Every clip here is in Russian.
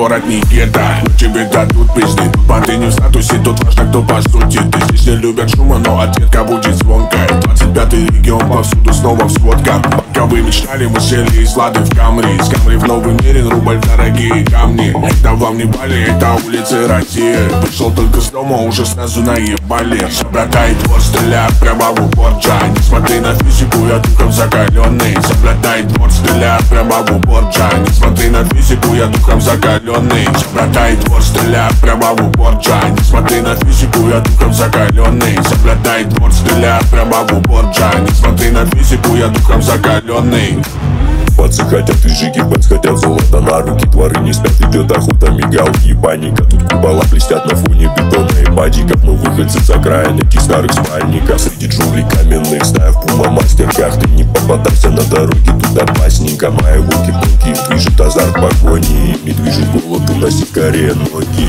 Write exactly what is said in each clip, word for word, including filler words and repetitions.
город Никита. Тебе дадут пизды, тупо ты не в статусе, тут важно кто по сути. Ты здесь не любят шума, но ответка будет звонкая. Двадцать пятый регион повсюду снова в сводках. Пока вы мечтали, мы сели из Лады в Камри. Из Камри в новый мир, рубль, дорогие камни. Это вам не Бали, это улицы России. Пришел только с дома, уже сразу наебали. Соблюдай двор, стреляй прямо в упор, Джай. Не смотри на физику, я духом закаленный. Соблюдай двор, стреляй прямо в упор, Джай. Не смотри на физику, я духом закаленный. Соблюдай двор, стреляй прямо в упор, Джай. Не смотри на физику, я духом закаленный. Соблюдай двор, стреляй прямо в упор, Джай. Не смотри на физику, я духом закаленный. Пацы хотят и жиги, пац хотят золото на руки. Творы не спят, идет охота, мигалки и паника. Тут купола блестят на фоне бетона и падиков. Но выходцы с окраин этих старых спальников. Среди джунглей каменных, стая в пума-мастерках. Ты не попадайся на дороге, тут опасненько. Мои волки-палки, их движет азарт погони. Ими движет голод, уносит скорее ноги.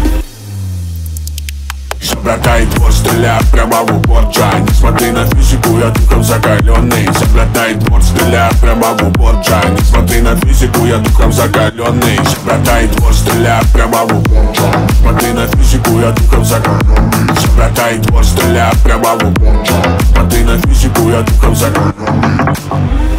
Соблюдай двор, стреляй прямо в упор, Джай. Не смотри на физику, я духом закаленный. Соблюдай двор, стреляй прямо в упор, Джай. Не смотри на физику, я духом закаленный. Соблюдай двор, стреляй прямо в упор, Джай. Не смотри на физику, я духом закаленный. Соблюдай двор, стреляй прямо в упор, Джай. Не смотри на физику, я духом закаленный.